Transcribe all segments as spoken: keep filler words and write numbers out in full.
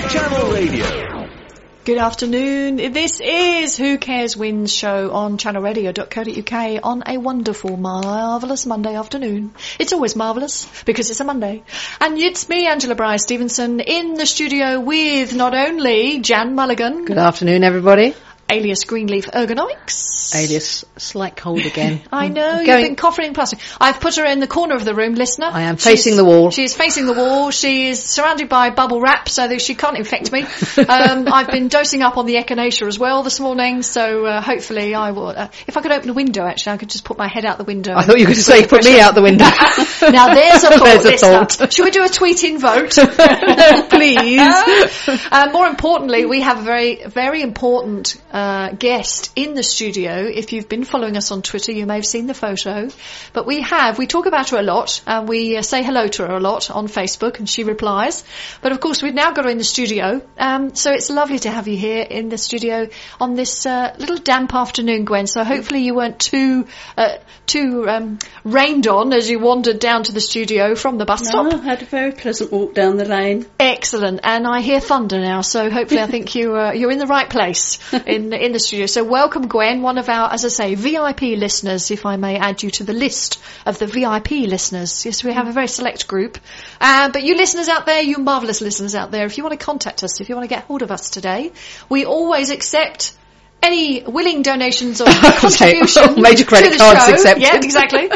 Channel Radio. Good afternoon. This is Who Cares Wins show on channel radio dot co dot uk on a wonderful, marvellous Monday afternoon. It's always marvellous because it's a Monday. And it's me, Angela Bryce-Stevenson, in the studio with not only Jan Mulligan. Good afternoon, everybody. Alias Greenleaf Ergonomics. Alias Slight Cold again. I know, I'm you've going... been coughing in plastic. I've put her in the corner of the room, listener. I am facing She's, the wall. She is facing the wall. She is surrounded by bubble wrap so that she can't infect me. um, I've been dosing up on the echinacea as well this morning, so uh, hopefully I will. Uh, if I could open a window, actually, I could just put my head out the window. I thought you were going to say put me out the window. Now there's a thought, there's a listener. thought. Should we do a tweet-in vote? Please. Uh, more importantly, we have a very, very important uh, guest in the studio. If you've been following us on Twitter, you may have seen the photo. But we have, we talk about her a lot, and we uh, say hello to her a lot on Facebook, and she replies. But of course, we've now got her in the studio, um, so it's lovely to have you here in the studio on this uh, little damp afternoon, Gwen. So hopefully you weren't too uh, too um, rained on as you wandered down to the studio from the bus no, stop. I had a very pleasant walk down the lane. Excellent, and I hear thunder now, so hopefully I think you uh, you're in the right place in in the studio. So welcome, Gwen, one of our, as I say, V I P listeners, if I may add you to the list of the V I P listeners. Yes, we have a very select group. Uh, but you listeners out there, you marvellous listeners out there, if you want to contact us, if you want to get hold of us today, we always accept any willing donations or contribution major credit to the cards show. accepted. Yeah, exactly. um,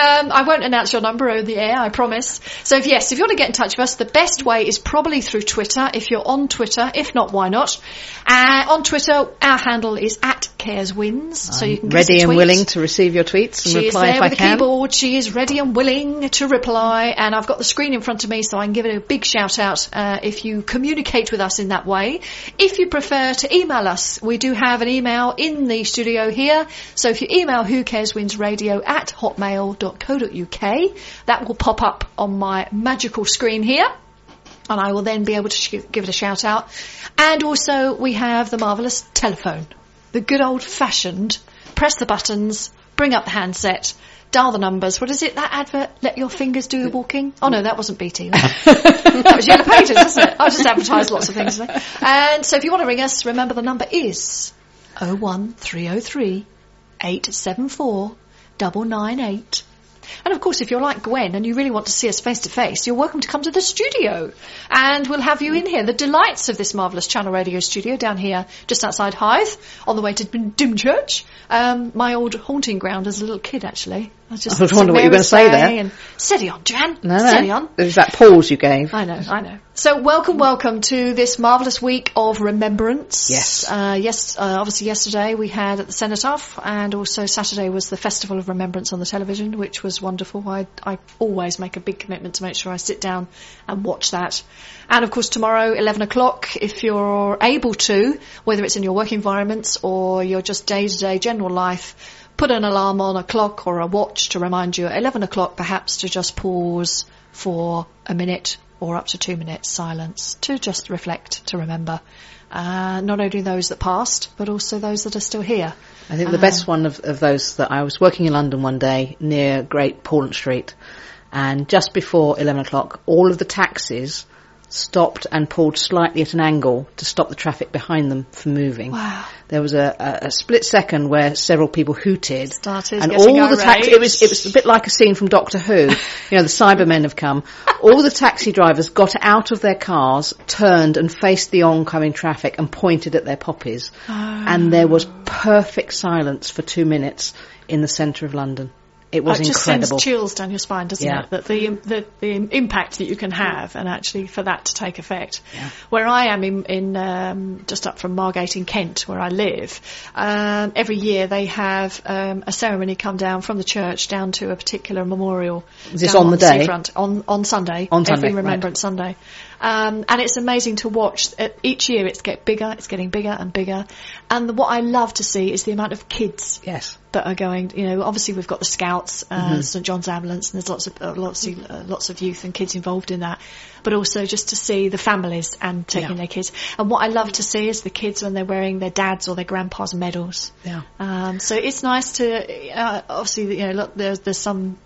I won't announce your number over the air, I promise. So if, yes, if you want to get in touch with us, the best way is probably through Twitter, if you're on Twitter. If not, why not? Uh, on Twitter, our handle is at CaresWins. So you can give ready us a and tweet. willing to receive your tweets and she reply is there if I with can. the keyboard. She is ready and willing to reply, and I've got the screen in front of me, so I can give it a big shout out uh, if you communicate with us in that way. If you prefer to email us, we do have an email in the studio here, so if you email whocareswinsradio at hotmail dot co dot uk, that will pop up on my magical screen here, and I will then be able to sh- give it a shout out. And also we have the marvellous telephone, the good old fashioned press the buttons, bring up the handset, dial the numbers. What is it, that advert, let your fingers do the walking? Oh no, that wasn't B T. That was Yellow Pages, isn't it? I just advertised lots of things today. And so if you want to ring us, remember the number is oh one three oh three eight seven four nine nine eight. And of course, if you're like Gwen and you really want to see us face to face, you're welcome to come to the studio, and we'll have you in here. The delights of this marvellous Channel Radio studio down here just outside Hythe on the way to Dymchurch, um, my old haunting ground as a little kid, actually. I, just I was wondering what you were going to say there. And steady on, Jan. No, no. Steady on. It was that pause you gave. I know, I know. So welcome, welcome to this marvellous week of remembrance. Yes. Uh, yes, uh, obviously yesterday we had at the Cenotaph, and also Saturday was the Festival of Remembrance on the television, which was wonderful. I, I always make a big commitment to make sure I sit down and watch that. And of course tomorrow, eleven o'clock, if you're able to, whether it's in your work environments or your just day-to-day general life, put an alarm on, a clock or a watch to remind you at eleven o'clock perhaps to just pause for a minute or up to two minutes silence, to just reflect, to remember uh, not only those that passed but also those that are still here. I think the uh, best one of, of those, that I was working in London one day near Great Portland Street, and just before eleven o'clock all of the taxis stopped and pulled slightly at an angle to stop the traffic behind them from moving. Wow. There was a, a, a split second where several people hooted. Started and getting all the irate. taxi, it was, it was a bit like a scene from Doctor Who. You know, the Cybermen have come. All the taxi drivers got out of their cars, turned and faced the oncoming traffic and pointed at their poppies. Oh. And there was perfect silence for two minutes in the centre of London. It was it just incredible. sends chills down your spine, doesn't Yeah. it? That the, the the impact that you can have, and actually for that to take effect. Yeah. Where I am in, in um, just up from Margate in Kent, where I live, um, every year they have um, a ceremony come down from the church down to a particular memorial. Is this down on the the day? seafront, on on Sunday, On Sunday, every right. Remembrance Sunday. Um, and it's amazing to watch. Uh, each year it's get bigger, it's getting bigger and bigger. And what I love to see is the amount of kids Yes. that are going. You know, obviously we've got the Scouts, uh, Mm-hmm. St John's Ambulance, and there's lots of uh, lots of uh, lots of youth and kids involved in that. But also just to see the families and taking Yeah. their kids. And what I love to see is the kids when they're wearing their dad's or their grandpa's medals. Yeah. Um, so it's nice to uh, obviously, you know, look, there's there's some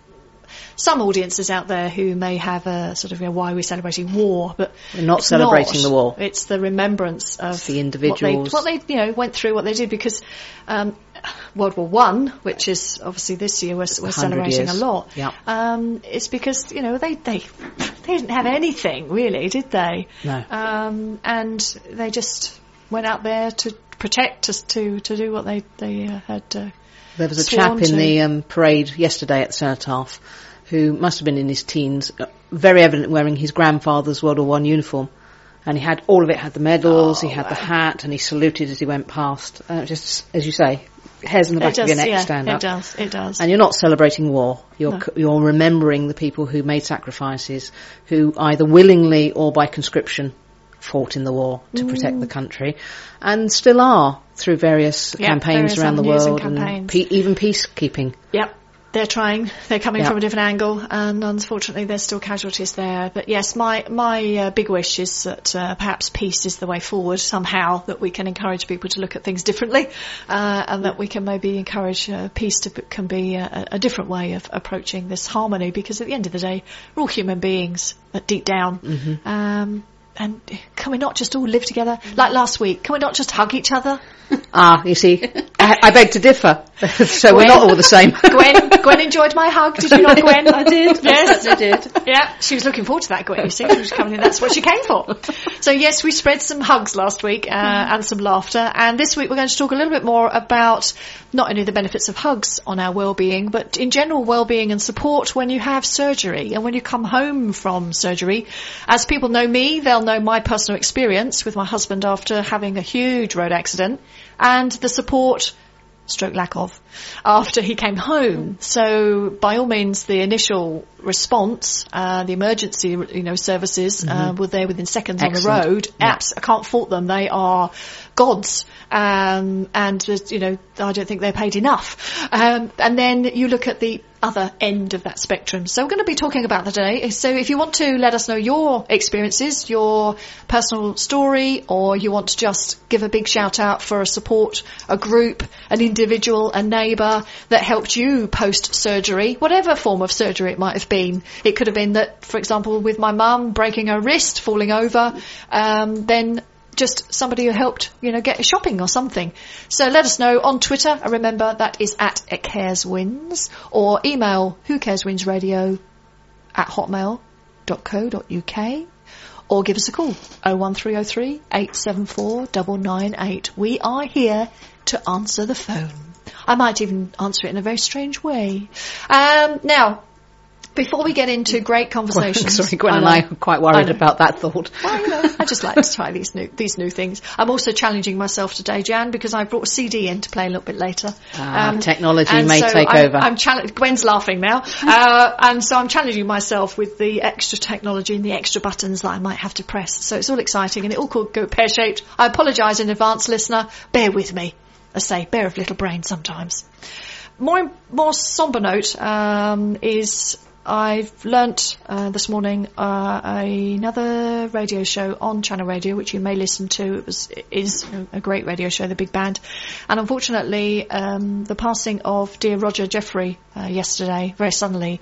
some audiences out there who may have a sort of, you know, why are we celebrating war? But we're not it's celebrating not. the war. It's the remembrance of it's the individuals. What they, what they, you know, went through, what they did, because um, World War One, which is obviously this year we're, we're celebrating years. a lot. Yep. Um, it's because, you know, they, they they didn't have anything really, did they? No. Um, and they just went out there to protect us, to to do what they they uh, had. Uh, there was a sworn chap in to. the um, parade yesterday at the Cenotaph who must have been in his teens, uh, very evident wearing his grandfather's World War One uniform. And he had all of it, had the medals, Oh, he had wow. the hat, and he saluted as he went past. Uh, just, as you say, hairs on the back it does, of your neck yeah, stand it up. does, it does. And you're not celebrating war. You're No. c- you're remembering the people who made sacrifices, who either willingly or by conscription fought in the war to Mm. protect the country, and still are through various Yeah, campaigns various around the avenues and world, and, campaigns. pe- even peacekeeping. Yep. They're trying. They're coming Yeah. from a different angle, and unfortunately, there's still casualties there. But yes, my my uh, big wish is that uh, perhaps peace is the way forward somehow. That we can encourage people to look at things differently, uh, and that we can maybe encourage uh, peace to can be a, a different way of approaching this harmony. Because at the end of the day, we're all human beings, uh, deep down. Mm-hmm. Um, and can we not just all live together like last week? Can we not just hug each other? Ah, you see, I, I beg to differ. So Gwen. we're not all the same. Gwen, Gwen enjoyed my hug. Did you not, Gwen? I did. Yes, I did. Yeah, she was looking forward to that, Gwen. You see, she was coming in. That's what she came for. So yes, we spread some hugs last week uh, and some laughter. And this week we're going to talk a little bit more about not only the benefits of hugs on our well-being, but in general well-being and support when you have surgery and when you come home from surgery. As people know me, they'll know my personal experience with my husband after having a huge road accident, and the support, stroke lack of, after he came home. So by all means, the initial response, uh, the emergency, you know, services, mm-hmm. uh, were there within seconds Excellent. on the road. Yeah. Apps, I can't fault them. They are gods. Um, and, you know, I don't think they're paid enough. Um, and then you look at the other end of that spectrum. So we're going to be talking about that today. So if you want to let us know your experiences, your personal story, or you want to just give a big shout out for a support, a group, an individual, a neighbour that helped you post-surgery, whatever form of surgery it might have been. It could have been that, for example, with my mum breaking her wrist, falling over, um, then just somebody who helped, you know, get shopping or something. So let us know on Twitter. And remember, that is at careswins, or email whocareswinsradio at hotmail dot co dot uk, or give us a call oh one three oh three, eight seven four, nine nine eight. We are here to answer the phone. I might even answer it in a very strange way. Um, now, before we get into great conversations... Sorry, Gwen and I are quite worried about that thought. Well, you know, I just like to try these new these new things. I'm also challenging myself today, Jan, because I brought a C D in to play a little bit later. Ah, Um, technology and may so take I'm, over. I'm challenge- Gwen's laughing now. Uh, and so I'm challenging myself with the extra technology and the extra buttons that I might have to press. So it's all exciting, and it all could go pear-shaped. I apologise in advance, listener. Bear with me. I say, bear of little brain sometimes. More, more sombre note um, is... I've learnt uh, this morning uh, another radio show on Channel Radio, which you may listen to. It was it is a great radio show, The Big Band. And unfortunately, um, the passing of dear Roger Jeffrey uh, yesterday, very suddenly.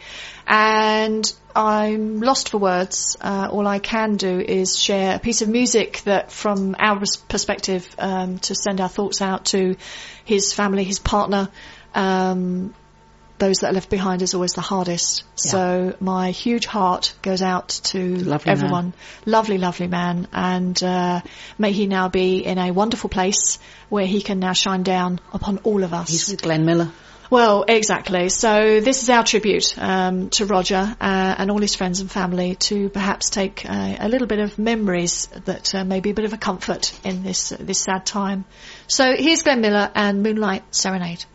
And I'm lost for words. Uh, all I can do is share a piece of music that, from our perspective, um, to send our thoughts out to his family, his partner, um, those that are left behind is always the hardest. Yeah. So my huge heart goes out to lovely everyone. Man. Lovely, lovely man. And uh, may he now be in a wonderful place where he can now shine down upon all of us. He's with Glenn Miller. Well, exactly. So this is our tribute um, to Roger uh, and all his friends and family, to perhaps take uh, a little bit of memories that uh, may be a bit of a comfort in this uh, this sad time. So here's Glenn Miller and Moonlight Serenade.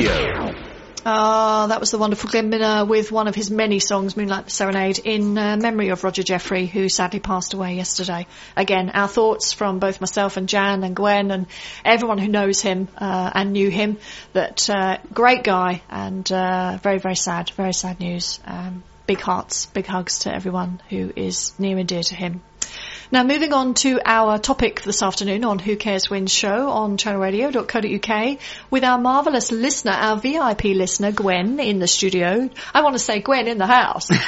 Radio. Ah, that was the wonderful Glenn Miller with one of his many songs, Moonlight Serenade, in uh, memory of Roger Jeffrey, who sadly passed away yesterday. Again, our thoughts from both myself and Jan and Gwen and everyone who knows him uh, and knew him. That uh, great guy, and uh, very, very sad, very sad news. Um, big hearts, big hugs to everyone who is near and dear to him. Now, moving on to our topic this afternoon on Who Cares Wins show on channel radio dot co dot uk with our marvellous listener, our V I P listener, Gwen, in the studio. I want to say Gwen in the house, um,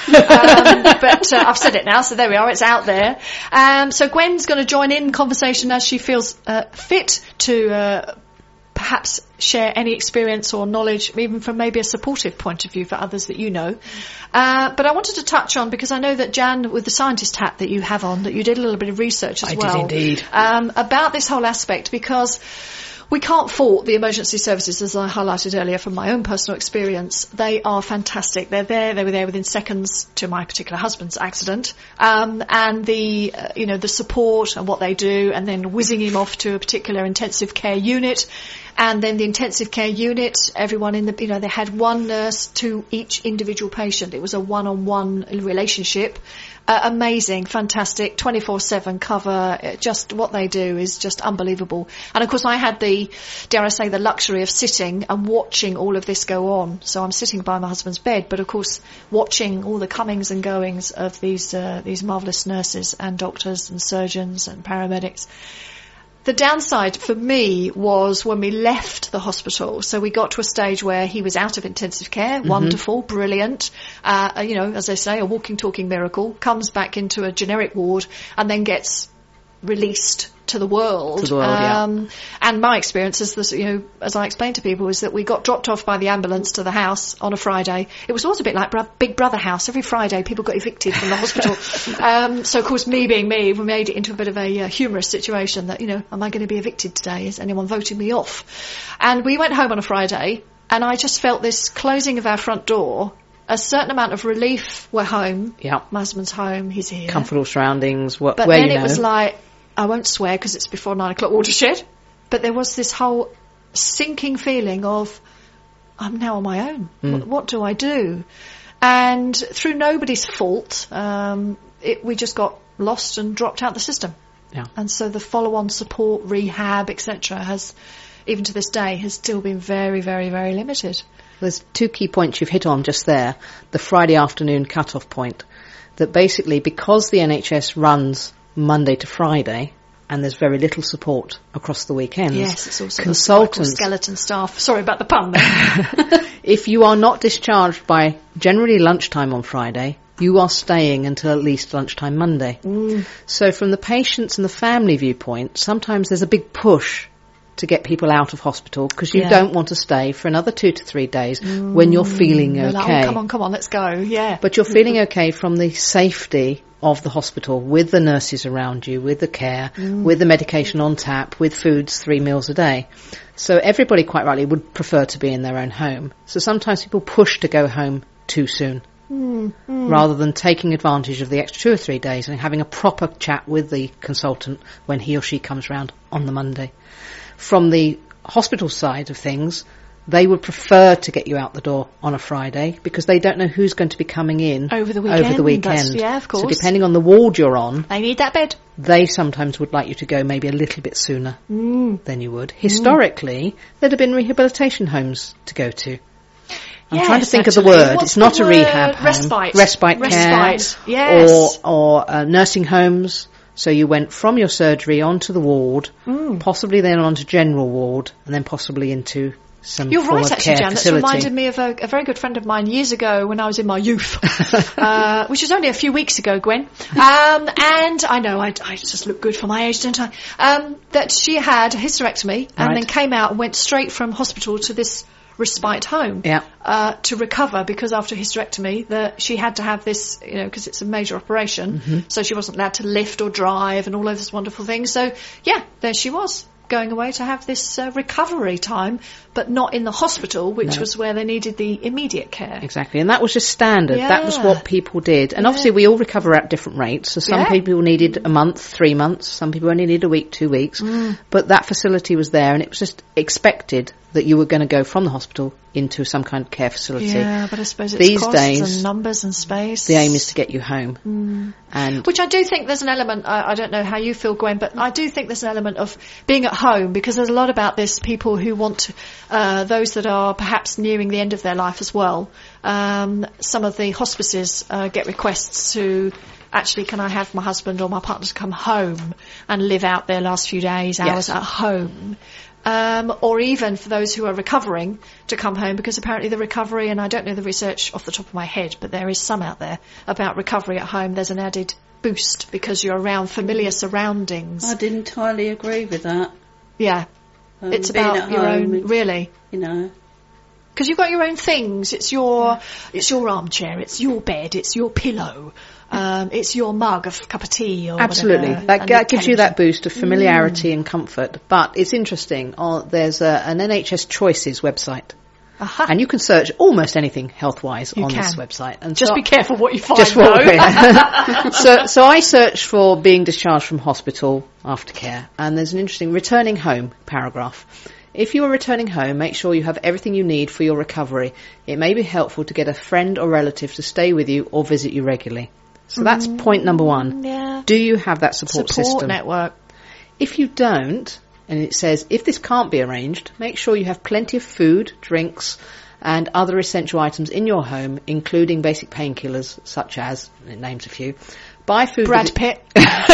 but uh, I've said it now, so there we are, it's out there. Um, so Gwen's going to join in conversation as she feels uh, fit to uh, perhaps share any experience or knowledge, even from maybe a supportive point of view for others that you know. Uh, but I wanted to touch on, because I know that Jan, with the scientist hat that you have on, that you did a little bit of research as I well. I did indeed. Um, about this whole aspect, because we can't fault the emergency services, as I highlighted earlier from my own personal experience. They are fantastic. They're there. They were there within seconds to my particular husband's accident. Um, and the, uh, you know, the support and what they do, and then whizzing him off to a particular intensive care unit. And then the intensive care unit, everyone in the, you know, they had one nurse to each individual patient. It was a one-on-one relationship. Uh, amazing, fantastic, twenty-four seven cover. It just what they do is just unbelievable. And of course I had the, dare I say, the luxury of sitting and watching all of this go on. So I'm sitting by my husband's bed, but of course watching all the comings and goings of these, uh, these marvellous nurses and doctors and surgeons and paramedics. The downside for me was when we left the hospital. So we got to a stage where he was out of intensive care. Mm-hmm. Wonderful, brilliant. Uh, you know, as they say, a walking, talking miracle. Comes back into a generic ward and then gets released to the world. To the world, um, yeah. And my experience is this, you know, as I explained to people, is that we got dropped off by the ambulance to the house on a Friday. It was always a bit like Bro- Big Brother house. Every Friday people got evicted from the hospital. Um, so of course, me being me, we made it into a bit of a uh, humorous situation that, you know, am I going to be evicted today? Is anyone voting me off? And we went home on a Friday, and I just felt this closing of our front door. A certain amount of relief. We're home. Yeah. My husband's home. He's here. Comfortable surroundings. Wh- But where then you it know. was like, I won't swear because it's before nine o'clock watershed, but there was this whole sinking feeling of, I'm now on my own. Mm. What, what do I do? And through nobody's fault, um, it, we just got lost and dropped out the system. Yeah. And so the follow-on support, rehab, et cetera, has, even to this day, has still been very, very, very limited. There's two key points you've hit on just there. The Friday afternoon cut-off point. That basically, because the N H S runs Monday to Friday, and there's very little support across the weekends. Yes, it's also consultants, the skeleton staff. Sorry about the pun there. If you are not discharged by generally lunchtime on Friday, you are staying until at least lunchtime Monday. Mm. So from the patients and the family viewpoint, sometimes there's a big push to get people out of hospital because you Yeah. don't want to stay for another two to three days mm. when you're feeling They're okay. like, oh, come on, come on, let's go. Yeah. But you're feeling okay from the safety of the hospital, with the nurses around you, with the care, mm. with the medication on tap, with foods three meals a day. So everybody, quite rightly, would prefer to be in their own home. So sometimes people push to go home too soon, mm. Mm. rather than taking advantage of the extra two or three days and having a proper chat with the consultant when he or she comes round on the Monday. From the hospital side of things, they would prefer to get you out the door on a Friday because they don't know who's going to be coming in over the weekend. Over the weekend. That's, yeah, of course. So depending on the ward you're on, they need that bed. They sometimes would like you to go maybe a little bit sooner mm. than you would. Historically, mm. there'd have been rehabilitation homes to go to. I'm yes, trying to think actually. of the word. What's it's not the a word? rehab home. Respite. Respite care. Respite. Yes. Or, or uh, nursing homes. So you went from your surgery onto the ward, mm. possibly then onto general ward, and then possibly into some You're form right, of actually, care Jan. facility. That's reminded me of a, a very good friend of mine years ago when I was in my youth, uh, which was only a few weeks ago, Gwen. Um, and I know I, I just look good for my age, don't I? Um, that she had a hysterectomy and right. then came out and went straight from hospital to this respite home yeah. uh, to recover, because after hysterectomy that she had to have this, you know, because it's a major operation, mm-hmm. so she wasn't allowed to lift or drive and all of those wonderful things. So yeah, there she was. going away to have this uh, recovery time, but not in the hospital, which No. was where they needed the immediate care. Exactly, and that was just standard. Yeah. That was what people did. And Yeah. obviously we all recover at different rates. So some Yeah. people needed a month, three months. Some people only needed a week, two weeks. Mm. But that facility was there, and it was just expected that you were going to go from the hospital into some kind of care facility. Yeah, but I suppose it's These costs days, and numbers and space. The aim is to get you home. Mm. And Which I do think there's an element, I, I don't know how you feel, Gwen, but I do think there's an element of being at home, because there's a lot about this, people who want to, uh, those that are perhaps nearing the end of their life as well. Um, some of the hospices uh, get requests to, actually, can I have my husband or my partner to come home and live out their last few days, hours Yes. at home. Um, or even for those who are recovering to come home, because apparently the recovery, and I don't know the research off the top of my head, but there is some out there about recovery at home. There's an added boost because you're around familiar surroundings. I'd entirely agree with that. Yeah, Um, it's being about at your home, own, it's, really. You know, Because you've got your own things. It's your, it's your armchair, it's your bed, it's your pillow, um, it's your mug of cup of tea or absolutely, whatever, that, and that the gives you that television. boost of familiarity and comfort. But it's interesting. Uh, there's a, an N H S Choices website. Aha. And you can search almost anything health-wise You on can. this website. And Just so be careful what you find, Just though. walk in. so, so I searched for being discharged from hospital aftercare, and there's an interesting returning home paragraph. If you are returning home, make sure you have everything you need for your recovery. It may be helpful to get a friend or relative to stay with you or visit you regularly. So that's Mm, point number one. Yeah. Do you have that support, Support system? network. If you don't, and it says, if this can't be arranged, make sure you have plenty of food, drinks, and other essential items in your home, including basic painkillers, such as, it names a few. Buy food. Brad that- Pitt.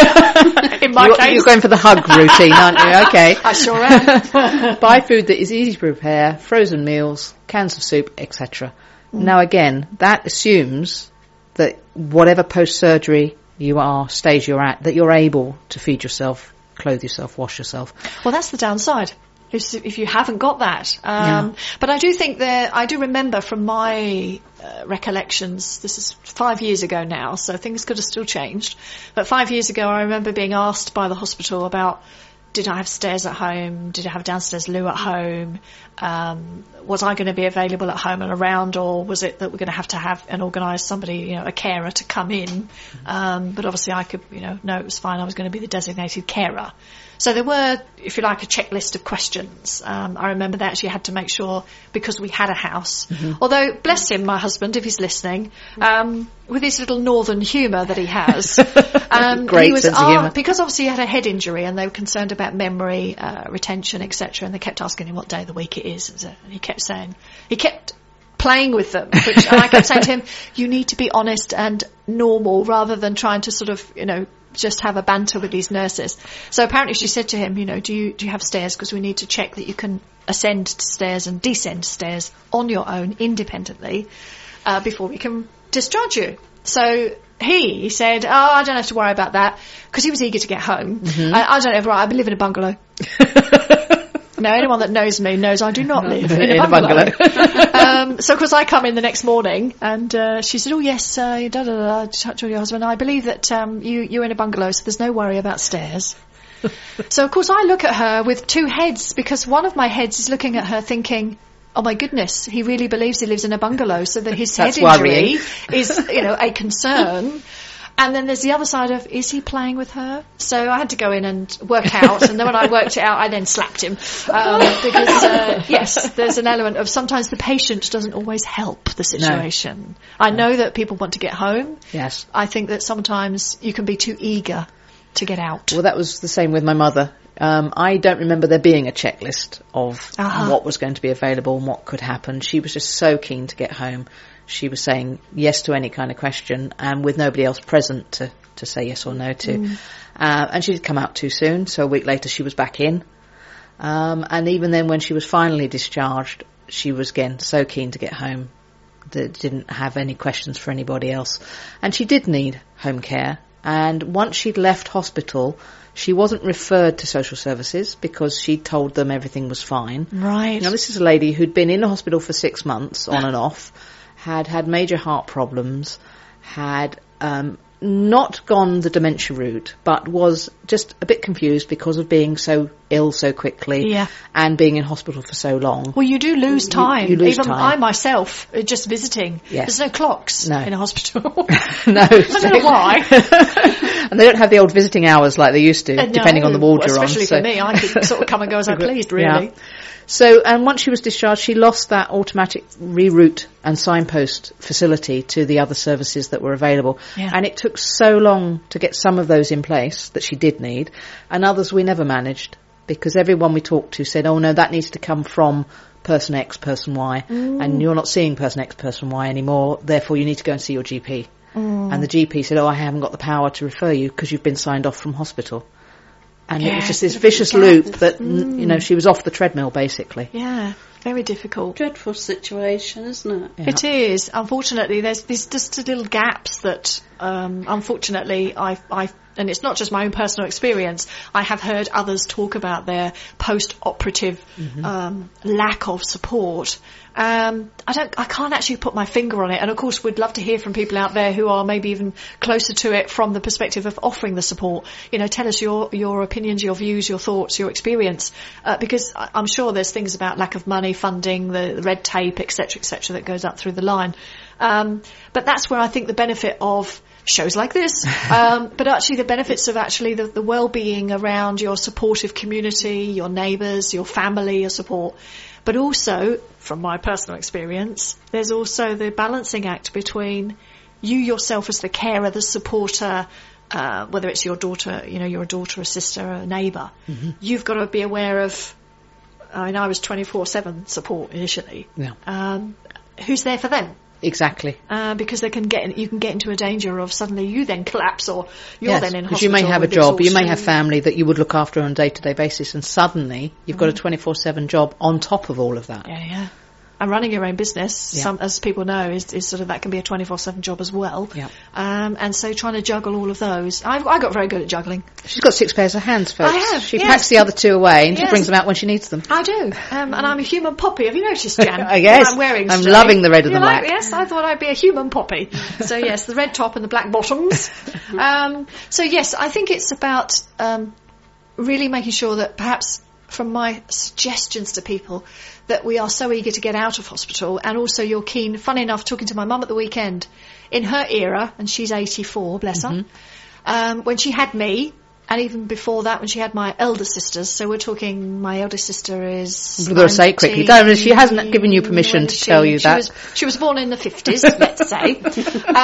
In my you're, case. you're going for the hug routine, aren't you? Okay. I sure am. Buy food that is easy to prepare, frozen meals, cans of soup, et cetera. Mm. Now again, that assumes that whatever post-surgery you are, stage you're at, that you're able to feed yourself, clothe yourself, wash yourself. Well, that's the downside. If, if you haven't got that. Um, Yeah. But I do think that, I do remember from my uh, recollections, this is five years ago now, so things could have still changed. But five years ago, I remember being asked by the hospital about, did I have stairs at home? Did I have downstairs loo at home? Um, was I going to be available at home and around, or was it that we're going to have to have and organise somebody, you know, a carer to come in? Um, but obviously I could, you know, no, it was fine. I was going to be the designated carer. So there were, if you like, a checklist of questions. Um, I remember they actually had to make sure, because we had a house. Mm-hmm. Although, bless him, my husband, if he's listening, um, with his little northern humour that he has, um, Great he was sense of uh, humour. because obviously he had a head injury and they were concerned about memory, uh, retention, et cetera. And they kept asking him what day of the week it is, and, so, and he kept saying, he kept playing with them, which, and I kept saying to him, you need to be honest and normal rather than trying to sort of, you know, just have a banter with these nurses. So apparently she said to him, you know, do you do you have stairs? Because we need to check that you can ascend stairs and descend stairs on your own independently uh, before we can discharge you. So he said, oh, I don't have to worry about that, because he was eager to get home. Mm-hmm. I, I don't have, right, I live in a bungalow. Now, anyone that knows me knows I do not live in, in a bungalow. bungalow. um, so, of course, I come in the next morning, and uh, she said, oh, yes, uh, da, da, da, da, to your husband, I believe that um, you, you're in a bungalow, so there's no worry about stairs. So, of course, I look at her with two heads, because one of my heads is looking at her thinking, oh, my goodness, he really believes he lives in a bungalow, so that his head injury is, you know, a concern. And then there's the other side of, is he playing with her? So I had to go in and work out, and then when I worked it out, I then slapped him. Um, because, uh, yes, there's an element of sometimes the patient doesn't always help the situation. No. I know that people want to get home. Yes. I think that sometimes you can be too eager to get out. Well, that was the same with my mother. Um, I don't remember there being a checklist of uh-huh. what was going to be available and what could happen. She was just so keen to get home. She was saying yes to any kind of question, and with nobody else present to, to say yes or no to. Mm. Uh, and she did come out too soon, so a week later she was back in. Um, and even then, when she was finally discharged, she was, again, so keen to get home that didn't have any questions for anybody else. And she did need home care. And once she'd left hospital, she wasn't referred to social services because she told them everything was fine. Right. Now, this is a lady who'd been in the hospital for six months, on and off, had had major heart problems, had um, not gone the dementia route, but was just a bit confused because of being so ill so quickly Yeah. and being in hospital for so long. Well, you do lose time. you lose Even time. I myself, uh, just visiting. Yes. There's no clocks No. in a hospital. No. I don't know why. And they don't have the old visiting hours like they used to, Uh, depending no, on the ward you're on. especially so- for me, I could sort of come and go as I pleased, really. Yeah. So, and once she was discharged, she lost that automatic reroute and signpost facility to the other services that were available. Yeah. And it took so long to get some of those in place that she did need, and others we never managed, because everyone we talked to said, oh no, that needs to come from person X, person Y, and you're not seeing person X, person Y anymore, therefore you need to go and see your G P. And the G P said, oh, I haven't got the power to refer you because you've been signed off from hospital. And it was Yeah, just this it's a bit of a vicious gap. loop that, n you know, she was off the treadmill, basically. Yeah, very difficult. Dreadful situation, isn't it? Yeah. It is. Unfortunately, there's these just little gaps that, um, unfortunately, I, I, and it's not just my own personal experience. I have heard others talk about their post-operative um, lack of support. Um, I don't, I can't actually put my finger on it. And of course, we'd love to hear from people out there who are maybe even closer to it from the perspective of offering the support. You know, tell us your your opinions, your views, your thoughts, your experience, uh, because I- I'm sure there's things about lack of money, funding, the, the red tape, et cetera, et cetera, that goes up through the line. Um, but that's where I think the benefit of shows like this, um, but actually the benefits of actually the, the well-being around your supportive community, your neighbours, your family, your support. But also, from my personal experience, there's also the balancing act between you yourself as the carer, the supporter, uh, whether it's your daughter, you know, you're a daughter, a sister, a neighbour. Mm-hmm. You've got to be aware of, I mean, I was twenty-four seven support initially. Yeah. Um, who's there for them? Exactly. Uh, because they can get in, you can get into a danger of suddenly you then collapse, or you're Yes, then in because hospital. you may have a with job, you may have exhaustion. family that you would look after on a day-to-day basis, and suddenly you've got a twenty-four seven job on top of all of that. Yeah, yeah. And running your own business, Yeah. some, as people know, is, is sort of, that can be a twenty-four seven job as well. Yeah. Um, and so trying to juggle all of those. I, I got very good at juggling. She's got six pairs of hands, folks. I have, She yes. packs the other two away and she Yes. brings them out when she needs them. I do. Um, and I'm a human poppy. Have you noticed, Jan? Oh, yes. What I'm wearing I'm today? loving the red and You the like- black. Yes, I thought I'd be a human poppy. So yes, the red top and the black bottoms. Um, so yes, I think it's about um, really making sure that perhaps from my suggestions to people that we are so eager to get out of hospital, and also you're keen, funny enough, talking to my mum at the weekend, in her era, and she's eighty-four, bless her, um, when she had me, and even before that when she had my elder sisters, so we're talking, my elder sister is... We've got to say it quickly. Don't- she hasn't given you permission when to she- tell you she that. Was, she was born in the fifties, let's say. Uh,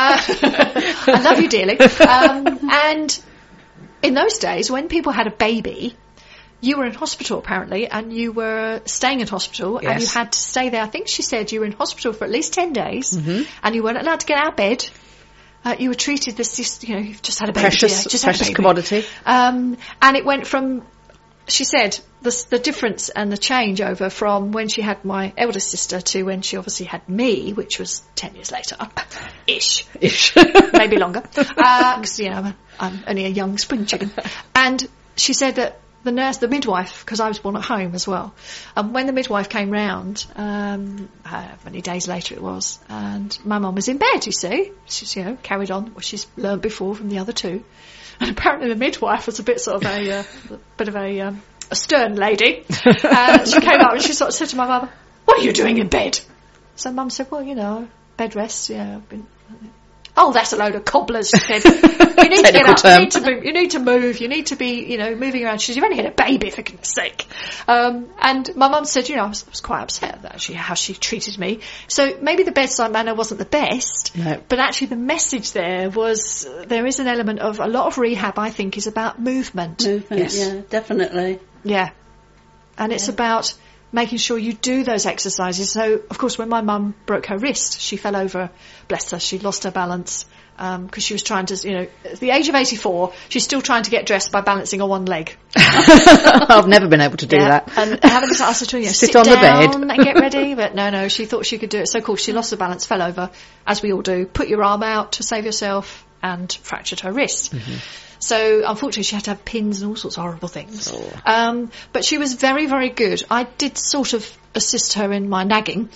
I love you dearly. Um, and in those days, when people had a baby, you were in hospital apparently, and you were staying in hospital, and Yes. you had to stay there. I think she said you were in hospital for at least ten days, Mm-hmm. and you weren't allowed to get out of bed. Uh, you were treated this, just, you know, you've just had a baby. Precious, yeah, just had a precious baby. commodity. Um, and it went from, she said, the, the difference and the change over from when she had my elder sister to when she obviously had me, which was ten years later, ish, Ish. maybe longer, because, you know, I'm, I'm only a young spring chicken. And she said that the nurse, the midwife, because I was born at home as well, and when the midwife came round, um, how many days later it was, and my mum was in bed, you see, she's, you know, carried on what she's learned before from the other two, and apparently the midwife was a bit sort of a, uh, a bit of a, um, a stern lady, and she came up and she sort of said to my mother, "What are you doing in bed?" So mum said, "Well, you know, bed rest, yeah, I've been..." "Oh, that's a load of cobblers," she said. "You need to get Technical up, term. you need to, move, you need to move, you need to be, you know, moving around." She said, "You've only had a baby, for goodness sake." Um, and my mum said, you know, I was, I was quite upset at that, actually, how she treated me. So maybe the bedside manner wasn't the best, No. but actually the message there was, uh, there is an element of, a lot of rehab, I think, is about movement. Movement, Yes. yeah, definitely. Yeah. And it's about making sure you do those exercises. So, of course, when my mum broke her wrist, she fell over, bless her, she lost her balance, because um, she was trying to, you know, at the age of eighty-four, she's still trying to get dressed by balancing on one leg. I've never been able to do Yeah. that. And having to ask her to, you know, Sit sit, on the down bed. and get ready. But no, no, she thought she could do it. So, of course, she lost the balance, fell over, as we all do, put your arm out to save yourself, and fractured her wrist. Mm-hmm. So, unfortunately, she had to have pins and all sorts of horrible things. Oh. Um, but she was very, very good. I did sort of assist her in my nagging.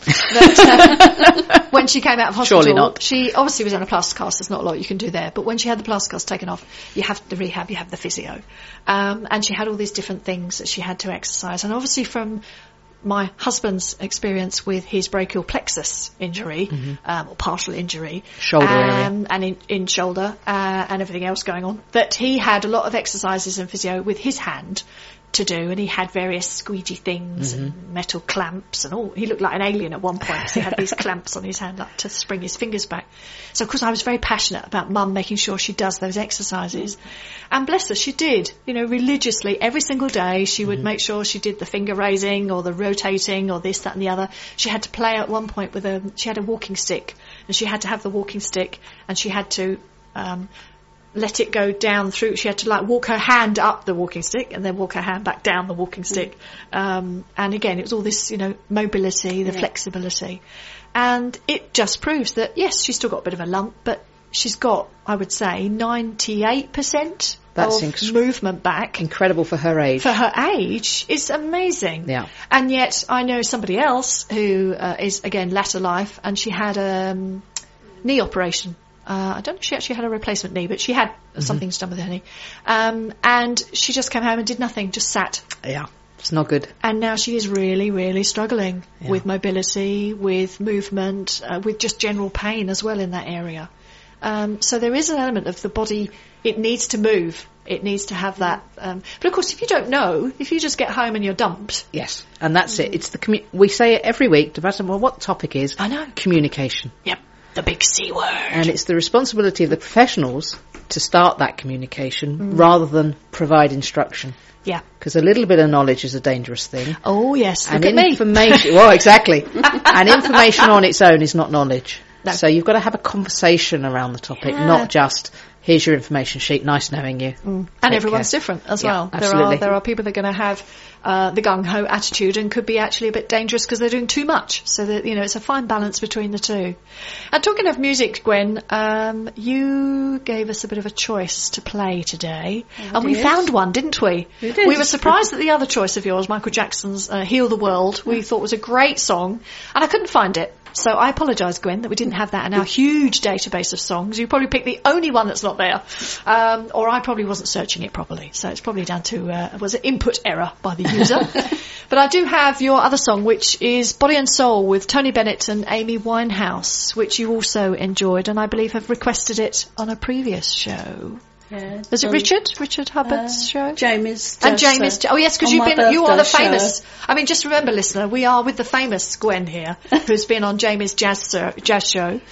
That, uh, when she came out of hospital, Surely not. she obviously was in a plaster cast. There's not a lot you can do there. But when she had the plaster cast taken off, you have the rehab, you have the physio. Um, and she had all these different things that she had to exercise. And obviously from my husband's experience with his brachial plexus injury, mm-hmm. um, or partial injury, shoulder um, area, and in, in shoulder, uh, and everything else going on, that he had a lot of exercises and physio with his hand to do, and he had various squeegee things mm-hmm. and metal clamps and all. He looked like an alien at one point because he had these clamps on his hand up to spring his fingers back. So of course I was very passionate about Mum making sure she does those exercises. And bless her, she did, you know, religiously every single day. She would mm-hmm. make sure she did the finger raising or the rotating or this, that and the other. She had to play at one point with a, she had a walking stick, and she had to have the walking stick, and she had to, um, let it go down through. She had to like walk her hand up the walking stick and then walk her hand back down the walking stick. Mm. Um, and again, it was all this, you know, mobility, the yeah. flexibility. And it just proves that, yes, she's still got a bit of a lump, but she's got, I would say, ninety-eight percent That's of inc- movement back. Incredible for her age. For her age, it's amazing. Yeah. And yet I know somebody else who uh, is, again, latter life, and she had a um, knee operation. Uh, I don't know if she actually had a replacement knee, but she had mm-hmm. something done with her knee. Um, and she just came home and did nothing, just sat. Yeah, it's not good. And now she is really, really struggling yeah. with mobility, with movement, uh, with just general pain as well in that area. Um, so there is an element of the body, it needs to move. It needs to have that. Um, but of course, if you don't know, if you just get home and you're dumped. Yes, and that's it. It's the commu- we say it every week, no matter what topic is. I know. Communication. Yep. The big C word. And it's the responsibility of the professionals to start that communication mm. rather than provide instruction. Yeah. Because a little bit of knowledge is a dangerous thing. Oh, yes. And Look at information, me. Well, exactly. And information on its own is not knowledge. No. So you've got to have a conversation around the topic, yeah. not just, here's your information sheet, nice knowing you. Mm. And everyone's care. different as yeah, well. Absolutely. There are there are people that are going to have uh, the gung-ho attitude and could be actually a bit dangerous because they're doing too much. So that, you know, it's a fine balance between the two. And talking of music, Gwen, um, you gave us a bit of a choice to play today. Oh, and we yes. found one, didn't we? We did. We were surprised that the other choice of yours, Michael Jackson's uh, Heal the World, we thought was a great song. And I couldn't find it. So I apologise, Gwen, that we didn't have that in our huge database of songs. You probably picked the only one that's not there. Um, or I probably wasn't searching it properly. So it's probably down to, uh, was it input error by the user? But I do have your other song, which is Body and Soul with Tony Bennett and Amy Winehouse, which you also enjoyed and I believe have requested it on a previous show. Yeah, Was it um, Richard? Richard Hubbard's uh, show? Jamie's. And Jamie's. Oh, yes, because on you've my been, you are the birthday famous. show. I mean, just remember, listener, we are with the famous Gwen here, who's been on Jamie's jazz, show, jazz show.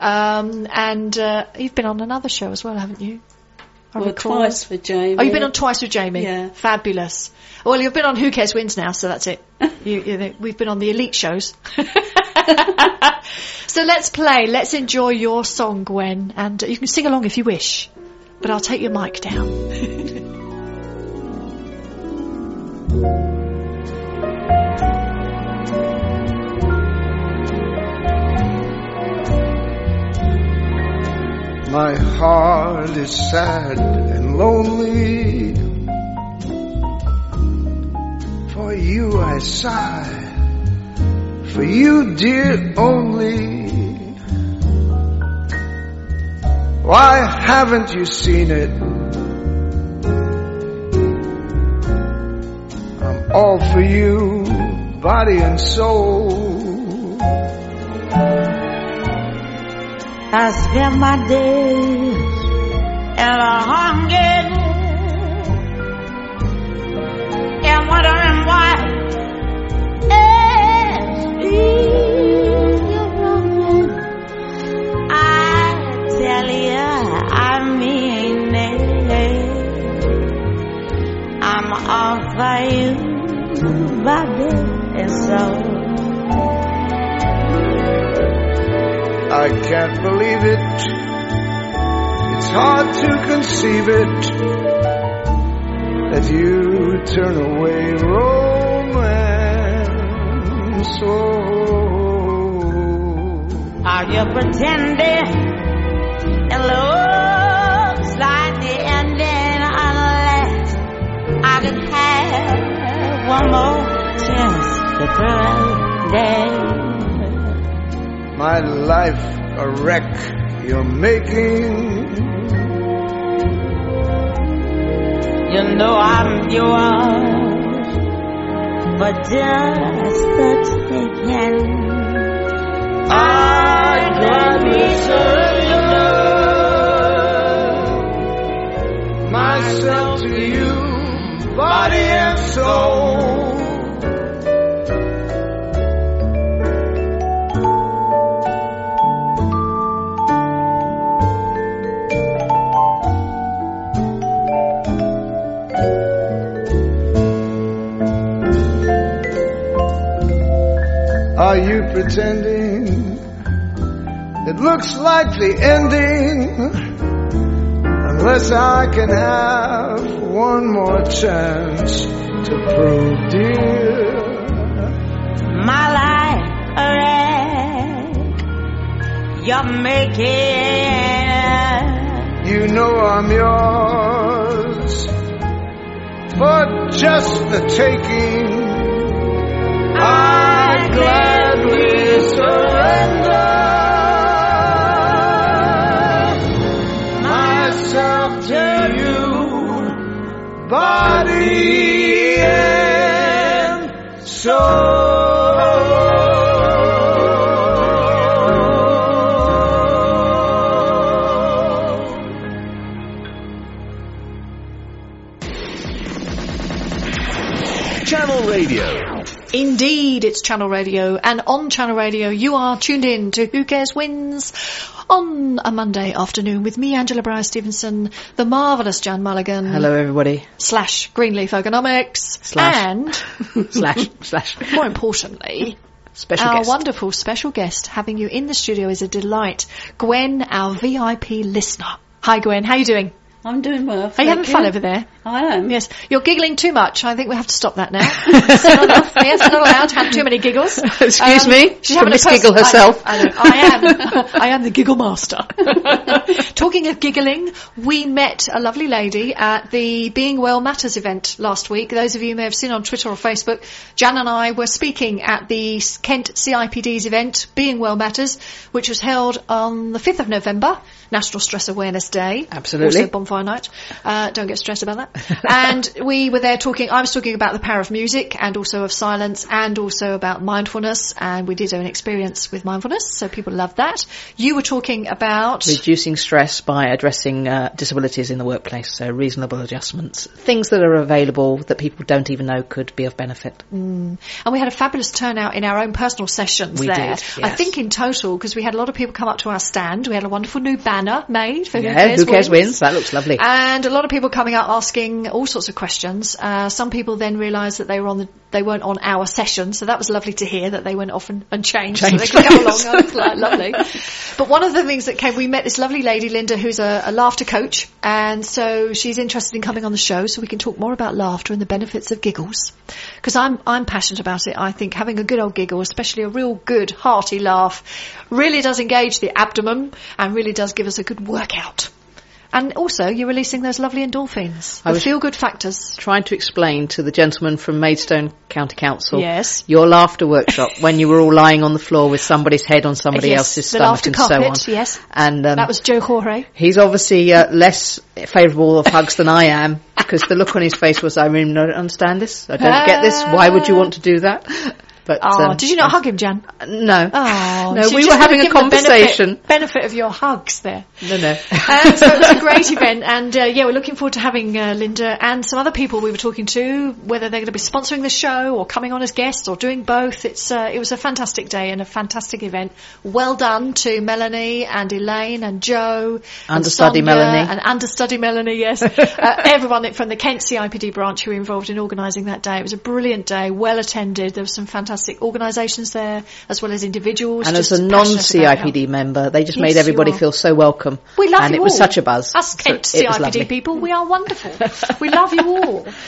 Um, and, uh, you've been on another show as well, haven't you? I Well, recall. twice with Jamie. Oh, you've been on twice with Jamie? Yeah. Fabulous. Well, you've been on Who Cares Wins now, so that's it. you, you know, we've been on the elite shows. So let's play. Let's enjoy your song, Gwen. And uh, you can sing along if you wish. But I'll take your mic down. My heart is sad and lonely. For you I sigh, for you dear only. Why haven't you seen it? I'm all for you, body and soul. I spend my days in a hunger and wondering why you're running. I tell you, I mean it. I'm all for you, body and soul. I can't believe it. It's hard to conceive it that you turn away romance. Oh. Are you pretending? It looks like the ending unless I can have one more chance to try. dead. My life a wreck you're making. You know I'm yours, but just the taking. I gladly surrender myself to you, body and soul. Are you pretending it looks like the ending? Unless I can have one more chance to prove, dear, my life a wreck you're making. You know I'm yours for just the taking. I gladly surrender myself to you, body and soul. Channel Radio. Indeed, it's Channel Radio, and on Channel Radio you are tuned in to Who Cares Wins on a Monday afternoon with me, Angela Bryce-Stevenson, the marvellous Jan Mulligan. Hello, everybody. Slash Greenleaf Ergonomics. Slash. And, slash, slash. more importantly, special our guest. wonderful special guest. Having you in the studio is a delight. Gwen, our V I P listener. Hi, Gwen. How are you doing? I'm doing well. Are you having fun over there? I am. Yes. You're giggling too much. I think we have to stop that now. It's not enough. Yes, we're not allowed to have too many giggles. Excuse Um, me? she's From having a Miss pers- Giggle herself. I, know, I, know. I am. I am the giggle master. Talking of giggling, we met a lovely lady at the Being Well Matters event last week. Those of you who may have seen on Twitter or Facebook, Jan and I were speaking at the Kent C I P D's event, Being Well Matters, which was held on the fifth of November, National Stress Awareness Day. Absolutely. Also Bonfire Night. Uh, don't get stressed about that. And we were there talking, I was talking about the power of music and also of silence and also about mindfulness, and we did an experience with mindfulness, so people loved that. You were talking about Reducing stress by addressing uh, disabilities in the workplace, so reasonable adjustments, things that are available that people don't even know could be of benefit. Mm. And we had a fabulous turnout in our own personal sessions We there. did, I yes. think in total, because we had a lot of people come up to our stand, we had a wonderful new banner made for Yeah, Who Cares, Who Cares Wins. Wins. That looks lovely. And a lot of people coming up asking all sorts of questions. Uh, some people then realised that they were on the, they weren't on our session, so that was lovely to hear that they went off and, and changed, Changed. so they could come along. That was like, lovely. But one of the things that came, we met this lovely lady, Linda, who's a, a laughter coach, and so she's interested in coming on the show so we can talk more about laughter and the benefits of giggles. Because I'm I'm passionate about it. I think having a good old giggle, especially a real good hearty laugh, really does engage the abdomen and really does give us a good workout. And also, you're releasing those lovely endorphins, I the was- feel-good factors. Trying to explain to the gentleman from Maidstone County Council Yes. your laughter workshop when you were all lying on the floor with somebody's head on somebody Yes, else's the stomach laughter and so carpet, on. yes. And um, That was Joe Jorge. he's obviously uh, less favourable of hugs than I am, because the look on his face was, I really don't understand this. I don't get this. Why would you want to do that? But Oh, um, did you not hug him, Jan? No. Oh, No, so you we just were wanna having a give him the conversation. Benefit, benefit of your hugs there. No, no. Um, so it was a great event, and uh, yeah, we're looking forward to having uh, Linda and some other people we were talking to, whether they're going to be sponsoring the show or coming on as guests or doing both. It's uh, it was a fantastic day and a fantastic event. Well done to Melanie and Elaine and Joe, and Understudy Sonia Melanie. and understudy Melanie. Yes, uh, everyone from the Kent C I P D branch who were involved in organising that day. It was a brilliant day, well attended. There were some fantastic organisations there, as well as individuals. And just as a passionate non-C I P D about member, they just Yes, made everybody you are. feel so welcome. We love and you it was all. such a buzz. Us So Kent it was C I P D lovely. people, we are wonderful. We love you all. Um,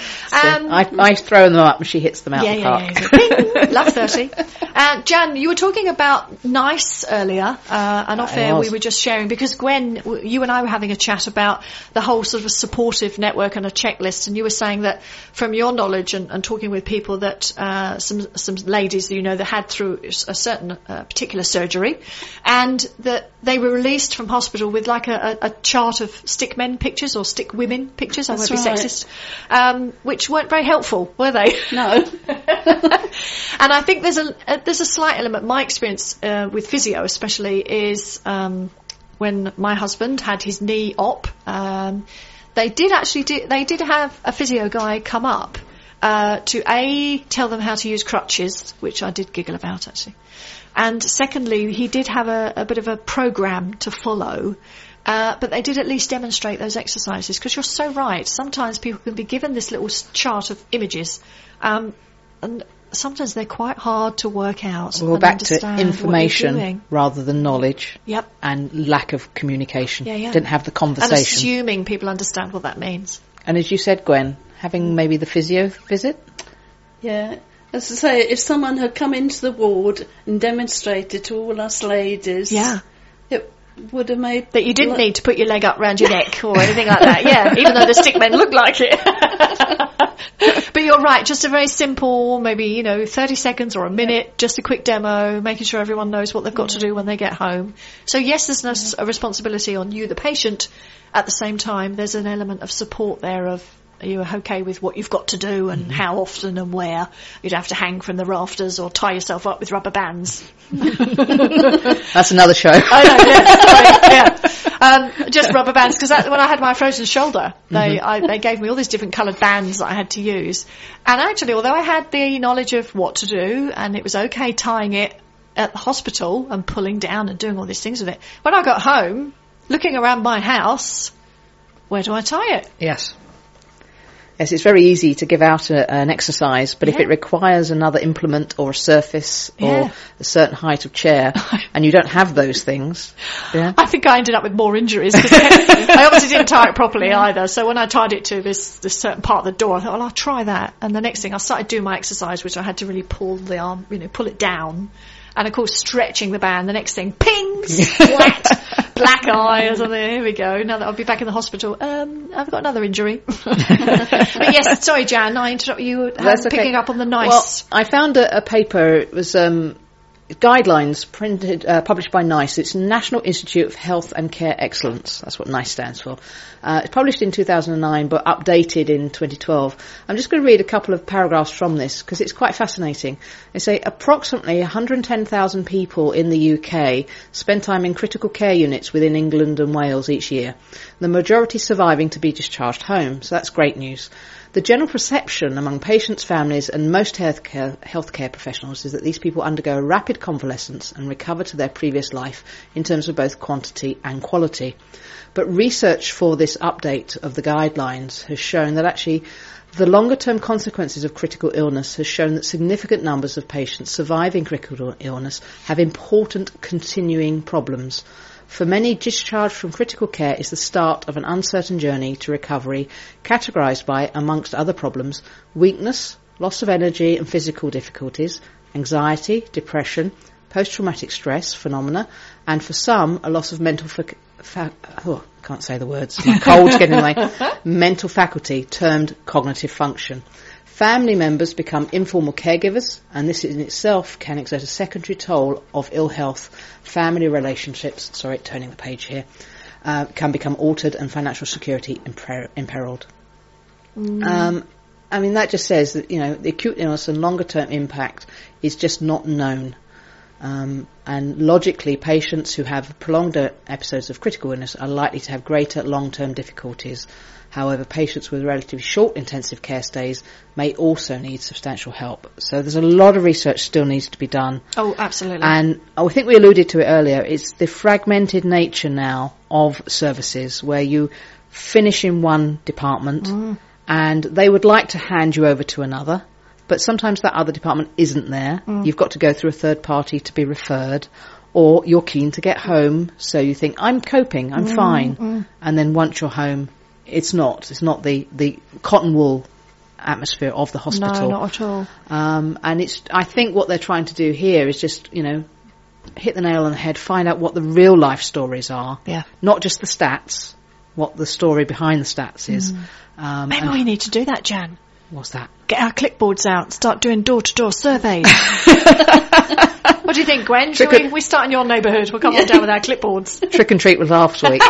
I, I throw them up and she hits them out yeah, the yeah, park. yeah. Ping, love thirty. Uh, Jan, you were talking about NICE earlier, uh, and off I air was. we were just sharing, because Gwen, w- you and I were having a chat about the whole sort of a supportive network and a checklist, and you were saying that from your knowledge and, and talking with people that uh, some some ladies, you know, that had through a certain uh, particular surgery, and that they were released from hospital with like a, a, a chart of stick men pictures or stick women pictures. I won't That's be right. sexist, um, which weren't very helpful, were they? No. And I think there's a, a there's a slight element. My experience uh, with physio, especially, is um, when my husband had his knee op. Um, they did actually do, they did have a physio guy come up uh, to a tell them how to use crutches, which I did giggle about actually, and secondly, he did have a, a bit of a program to follow. Uh, but they did at least demonstrate those exercises, because you're so right. Sometimes people can be given this little s- chart of images, um, and sometimes they're quite hard to work out. We're and back to understand what you're information doing. rather than knowledge. Yep. And lack of communication. Yeah, yeah. Didn't have the And conversation. assuming people understand what that means. And as you said, Gwen, having maybe the physio visit. Yeah. As I say, if someone had come into the ward and demonstrated to all us ladies, Yeah. it would have made... That you didn't need to put your leg up round your neck or anything like that. Yeah, even though the stick men look like it. But you're right, just a very simple, maybe, you know, thirty seconds or a minute, just a quick demo, making sure everyone knows what they've got to do when they get home. So yes, there's no s- a responsibility on you, the patient. At the same time, there's an element of support there of, are you okay with what you've got to do and how often and where? You'd have to hang from the rafters or tie yourself up with rubber bands. That's another show. I know, yeah, sorry, yeah. Um, just rubber bands, because when I had my frozen shoulder, they I, they gave me all these different coloured bands that I had to use. And actually, although I had the knowledge of what to do, and it was okay tying it at the hospital and pulling down and doing all these things with it, when I got home, looking around my house, where do I tie it? Yes. Yes, it's very easy to give out a, an exercise, but if Yeah. it requires another implement or a surface Yeah. or a certain height of chair, and you don't have those things, yeah, I think I ended up with more injuries, because I obviously didn't tie it properly either. So when I tied it to this, this certain part of the door, I thought, well, I'll try that. And the next thing, I started doing my exercise, which I had to really pull the arm, you know, pull it down. And of course, stretching the band. The next thing, ping, splat, black eye or something. Here we go. Now that I'll be back in the hospital, um, I've got another injury. But yes, sorry, Jan, I interrupt you. That's um, okay. Picking up on the nice. Well, I found a, a paper. It was um, guidelines printed, uh, published by NICE. It's National Institute of Health and Care Excellence. That's what NICE stands for. Uh, it's published in two thousand nine, but updated in twenty twelve. I'm just going to read a couple of paragraphs from this, because it's quite fascinating. They say approximately one hundred ten thousand people in the U K spend time in critical care units within England and Wales each year, the majority surviving to be discharged home. So that's great news. The general perception among patients, families and most healthcare, healthcare professionals is that these people undergo a rapid convalescence and recover to their previous life in terms of both quantity and quality. But research for this update of the guidelines has shown that actually the longer-term consequences of critical illness has shown that significant numbers of patients surviving critical illness have important continuing problems. For many, discharge from critical care is the start of an uncertain journey to recovery, categorised by, amongst other problems, weakness, loss of energy and physical difficulties, anxiety, depression, post-traumatic stress phenomena, and for some, a loss of mental fac- fa- oh, can't say the words, my cold's getting in the way, mental faculty, termed cognitive function. Family members become informal caregivers, and this in itself can exert a secondary toll of ill health. Family relationships, sorry, turning the page here, uh, can become altered and financial security imper- imperiled. Mm. Um, I mean, that just says that, you know, the acute illness and longer term impact is just not known. Um, and logically, patients who have prolonged episodes of critical illness are likely to have greater long-term difficulties. However, patients with relatively short intensive care stays may also need substantial help. So there's a lot of research still needs to be done. Oh, absolutely. And I think we alluded to it earlier. It's the fragmented nature now of services where you finish in one department mm. and they would like to hand you over to another. But sometimes that other department isn't there. Mm. You've got to go through a third party to be referred, or you're keen to get home, so you think, I'm coping, I'm mm, fine. Mm. And then once you're home, it's not. It's not the, the cotton wool atmosphere of the hospital. No, not at all. Um, and it's, I think what they're trying to do here is just, you know, hit the nail on the head, find out what the real life stories are. Yeah. Not just the stats, what the story behind the stats is. Mm. Um, Maybe we need to do that, Jan. What's that? Get our clipboards out, start doing door-to-door surveys. What do you think, Gwen? Should we, we start in your neighbourhood? We'll come on down with our clipboards. Trick and treat was last week.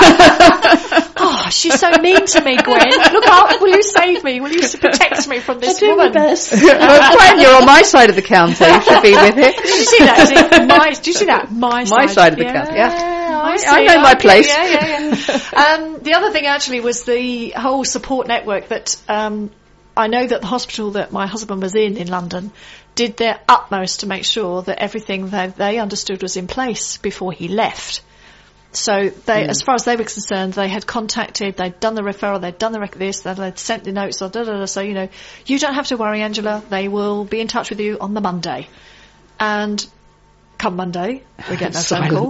Oh, she's so mean to me, Gwen. Look up, will you save me? Will you protect me from this I do woman? my best. Well, Gwen, you're on my side of the counter. You should be with it. Did you see that? See, my, did you see that? My side, My side of the yeah, counter, yeah. I, see, I know my get- place. Yeah, yeah, yeah. um, the other thing actually was the whole support network that um, I know that the hospital that my husband was in in London did their utmost to make sure that everything that they understood was in place before he left. So they, mm. as far as they were concerned, they had contacted, they'd done the referral, they'd done the rec- this, they'd sent the notes, or da da da. So, you know, you don't have to worry, Angela. They will be in touch with you on the Monday. And come Monday, we get no phone call.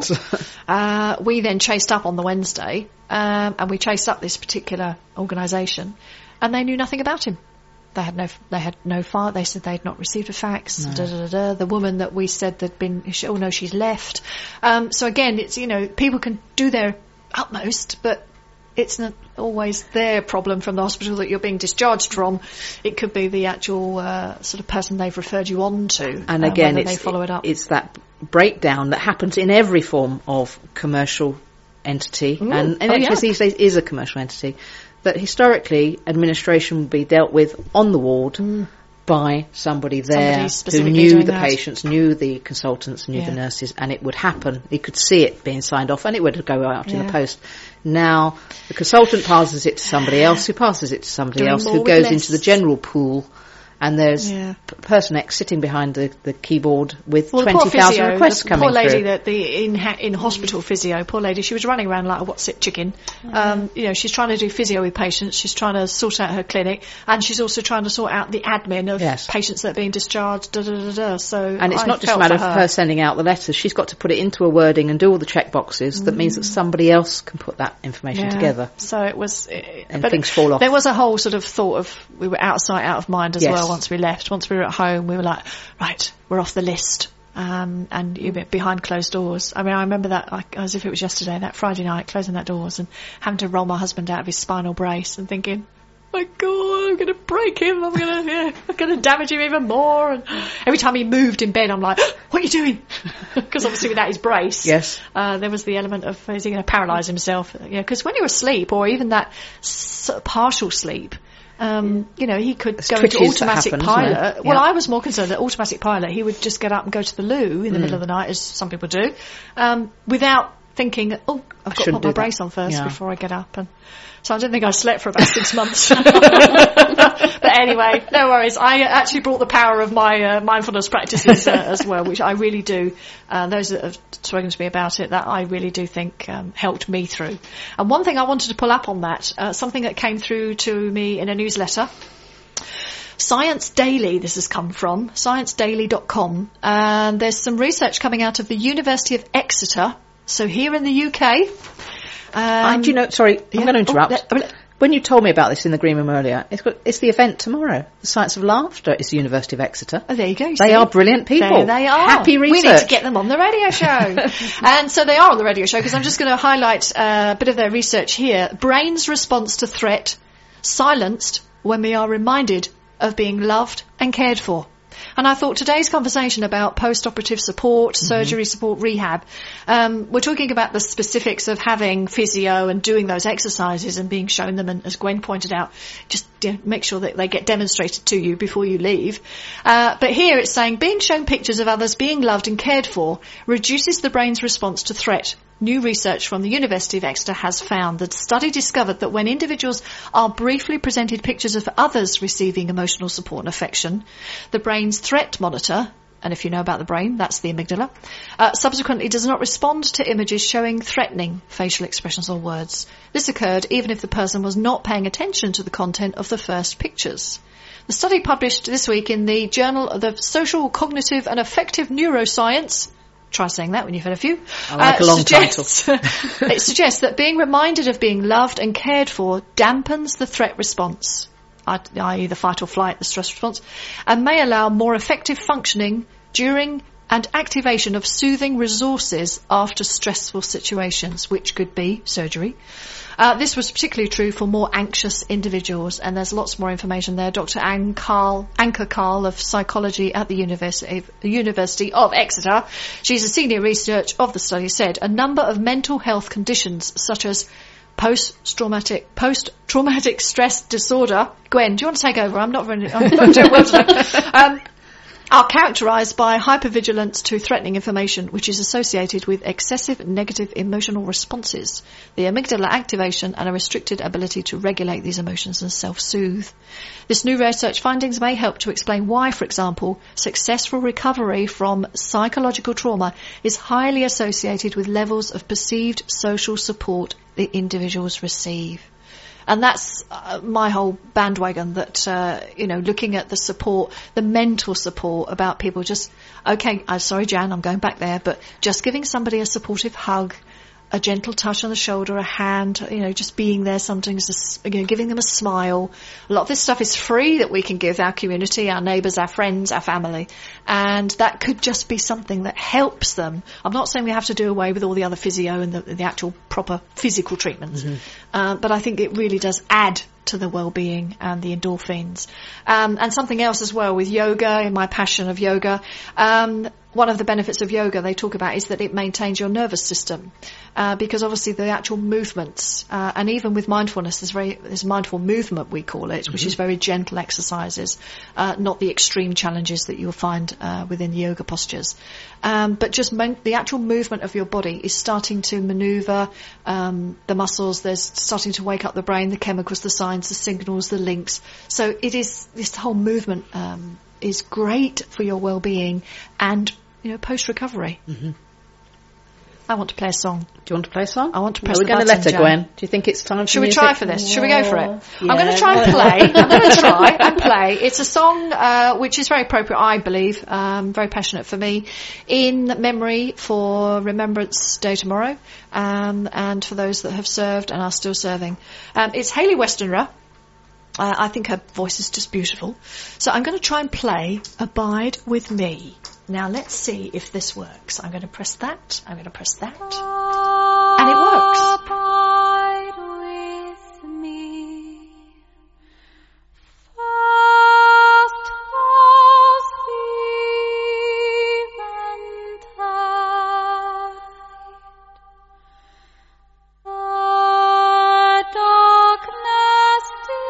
Uh, we then chased up on the Wednesday, um, and we chased up this particular organisation, and they knew nothing about him. They had no, they had no file. They said they had not received a fax. No. Da, da, da, da. The woman that we said that been, oh no, she's left. Um, so again, it's, you know, people can do their utmost, but it's not always their problem from the hospital that you're being discharged from. It could be the actual uh, sort of person they've referred you on to. And again, uh, it's, they follow it up. it's that breakdown that happens in every form of commercial entity, Mm. and N H S Oh, yeah. these days is a commercial entity. That historically administration would be dealt with on the ward Mm. by somebody there Somebody who specifically knew doing the that. patients, knew the consultants, knew Yeah. the nurses, and it would happen. You could see it being signed off, and it would go out in Yeah. the post. Now the consultant passes it to somebody else, who passes it to somebody Doing else, more who with goes less. into the general pool. And there's Yeah. p- person X sitting behind the, the keyboard with Well, the poor twenty thousand physio, requests the coming poor lady through. that the in ha- in hospital physio, poor lady, she was running around like a what's it chicken. Um, you know, she's trying to do physio with patients. She's trying to sort out her clinic, and she's also trying to sort out the admin of Yes. patients that are being discharged. Da, da, da, da. So, And it's I not just a felt matter for of her sending out the letters. She's got to put it into a wording and do all the check boxes. That means that somebody else can put that information Yeah. together. So it was, uh, And but things fall off. There was a whole sort of thought of we were out of sight, out of mind as Yes. well. Once we left, once we were at home, we were like, right, we're off the list. Um, and you know, behind closed doors. I mean, I remember that like, as if it was yesterday, that Friday night, closing that doors and having to roll my husband out of his spinal brace and thinking, my God, I'm going to break him. I'm going to, yeah, I'm going to damage him even more. And every time he moved in bed, I'm like, what are you doing? Because obviously without his brace, Yes. uh, there was the element of, is he going to paralyse himself? You know, because when you're asleep or even that s- partial sleep, um, you know, he could There's go into twitches that automatic happen, isn't there? pilot. Well, Yeah. I was more concerned that automatic pilot, he would just get up and go to the loo in the middle of the night, as some people do, um, without thinking, oh, I've got to shouldn't put my do that. brace on first Yeah. before I get up. And so I didn't think I slept for about six months. But anyway, no worries. I actually brought the power of my uh, mindfulness practices uh, as well, which I really do. Uh, those that have spoken to me about it, that I really do think um, helped me through. And one thing I wanted to pull up on that, uh, something that came through to me in a newsletter. Science Daily, this has come from, science daily dot com, and there's some research coming out of the University of Exeter, so here in the U K. Um, I, do you know, sorry, yeah. I'm going to interrupt. Oh, let- When you told me about this in the green room earlier, it's, got, it's the event tomorrow. The Science of Laughter is the University of Exeter. Oh, there you go. You They see? are brilliant people. There they are. Happy research. We need to get them on the radio show. And so they are on the radio show, because I'm just going to highlight uh, a bit of their research here. Brain's response to threat, silenced when we are reminded of being loved and cared for. And I thought today's conversation about post-operative support, mm-hmm. surgery support, rehab, um, we're talking about the specifics of having physio and doing those exercises and being shown them. And as Gwen pointed out, just you know, make sure that they get demonstrated to you before you leave. Uh, but here it's saying being shown pictures of others being loved and cared for reduces the brain's response to threat. New research from the University of Exeter has found that the study discovered that when individuals are briefly presented pictures of others receiving emotional support and affection, the brain's threat monitor, and if you know about the brain, that's the amygdala, uh, subsequently does not respond to images showing threatening facial expressions or words. This occurred even if the person was not paying attention to the content of the first pictures. The study published this week in the Journal of the Social, Cognitive and Affective Neuroscience. Try saying that when you've had a few. I like uh, a long suggests, it suggests that being reminded of being loved and cared for dampens the threat response, that is the fight or flight, the stress response, and may allow more effective functioning during and activation of soothing resources after stressful situations, which could be surgery. Uh, this was particularly true for more anxious individuals, and there's lots more information there. Doctor Anne Carl, Anka Carl of Psychology at the University of, University of Exeter, she's a senior researcher of the study, said a number of mental health conditions such as post-traumatic post-traumatic stress disorder. Gwen, do you want to take over? I'm not very, I'm not doing well today. Um, are characterised by hypervigilance to threatening information, which is associated with excessive negative emotional responses, the amygdala activation, and a restricted ability to regulate these emotions and self-soothe. This new research findings may help to explain why, for example, successful recovery from psychological trauma is highly associated with levels of perceived social support the individuals receive. And that's uh, my whole bandwagon, that, uh, you know, looking at the support, the mental support about people just, okay, I'm sorry, Jan, I'm going back there, but just giving somebody a supportive hug, a gentle touch on the shoulder, a hand, you know, just being there sometimes, you know, giving them a smile. A lot of this stuff is free that we can give our community, our neighbours, our friends, our family. And that could just be something that helps them. I'm not saying we have to do away with all the other physio and the, the actual proper physical treatments. Mm-hmm. Uh, but I think it really does add to the well-being and the endorphins. Um, and something else as well with yoga, in my passion of yoga, um, one of the benefits of yoga they talk about is that it maintains your nervous system, uh, because obviously the actual movements, uh, and even with mindfulness, there's very there's mindful movement, we call it, mm-hmm. which is very gentle exercises, uh, not the extreme challenges that you'll find uh, within yoga postures, um, but just mon- the actual movement of your body is starting to manoeuvre um, the muscles. There's starting to wake up the brain, the chemicals, the signs, the signals, the links. So it is this whole movement um, is great for your well-being and, you know, post-recovery. Mm-hmm. I want to play a song. Do you want to play a song? I want to press no, the we're going button, to let her, Jan. Gwen. Do you think it's time for Should we music? try for this? Should we go for it? Yeah. I'm going to try and play. I'm going to try and play. It's a song uh, which is very appropriate, I believe, um, very passionate for me, in memory for Remembrance Day tomorrow, um, and for those that have served and are still serving. Um, it's Hayley Westenra. Uh, I think her voice is just beautiful. So I'm going to try and play Abide With Me. Now let's see if this works. I'm going to press that. I'm going to press that. And it works. Abide with me. Fast falls the eventide. The darkness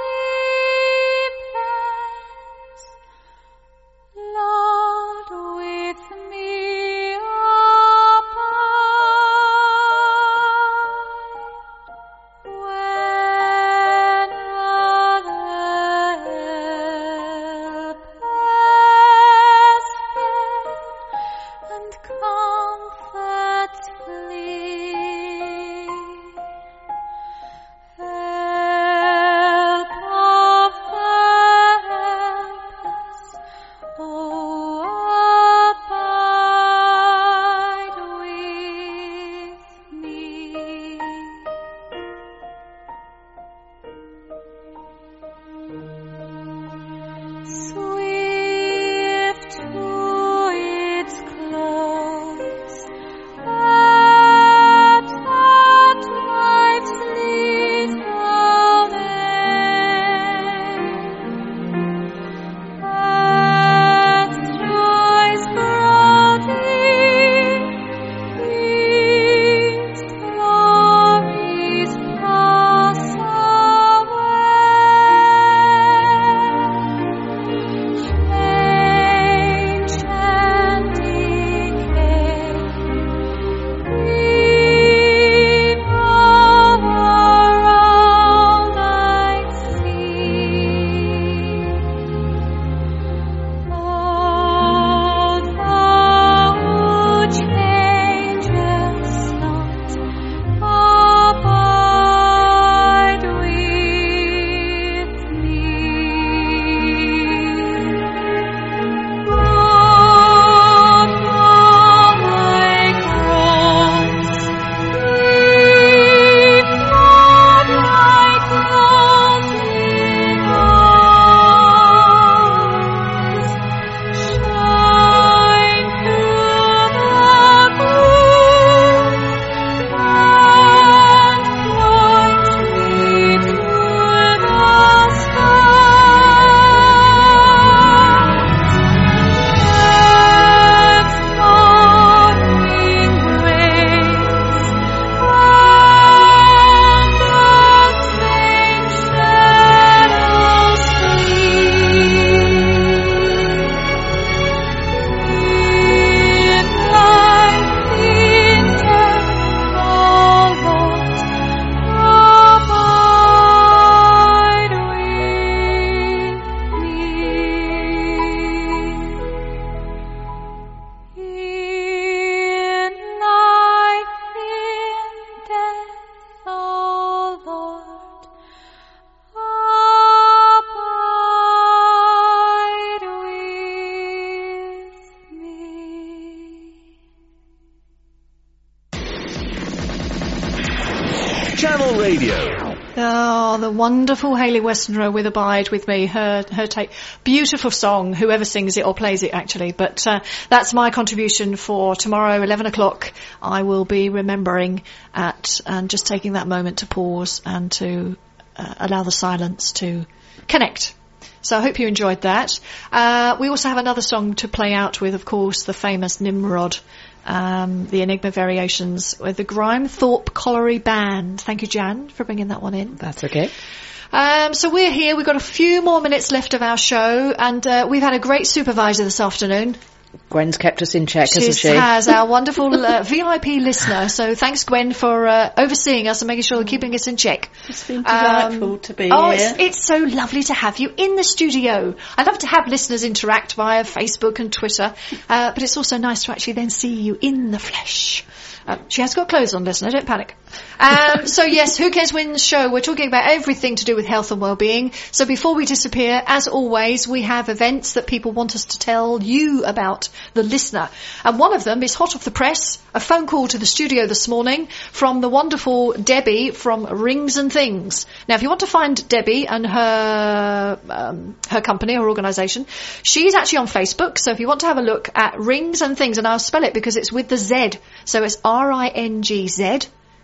deepens. Lord, with me abide. Channel Radio. Oh, the wonderful Hayley Westenra with Abide With Me, her her take. Beautiful song, whoever sings it or plays it actually. But uh, that's my contribution for tomorrow, eleven o'clock. I will be remembering at and just taking that moment to pause and to uh, allow the silence to connect. So I hope you enjoyed that. Uh, we also have another song to play out with, of course, the famous Nimrod. Um, the Enigma Variations with the Grime Thorpe Colliery Band. Thank you, Jan, for bringing that one in. That's okay. Um, so we're here. We've got a few more minutes left of our show, and uh, we've had a great supervisor this afternoon. Gwen's kept us in check, hasn't she? She has, our wonderful uh, V I P listener. So thanks, Gwen, for uh, overseeing us and making sure we're keeping us in check. It's been delightful um, to be oh, here. Oh, it's, it's so lovely to have you in the studio. I love to have listeners interact via Facebook and Twitter, uh, but it's also nice to actually then see you in the flesh. Uh, she has got clothes on, listener, don't panic. Um, so yes, Who Cares Wins show. We're talking about everything to do with health and well-being. So before we disappear, as always, we have events that people want us to tell you about, the listener. And one of them is hot off the press, a phone call to the studio this morning from the wonderful Debbie from Rings and Things. Now, if you want to find Debbie and her um, her company, her organisation, she's actually on Facebook. So if you want to have a look at Rings and Things, and I'll spell it because it's with the Z. So it's R I N G Z.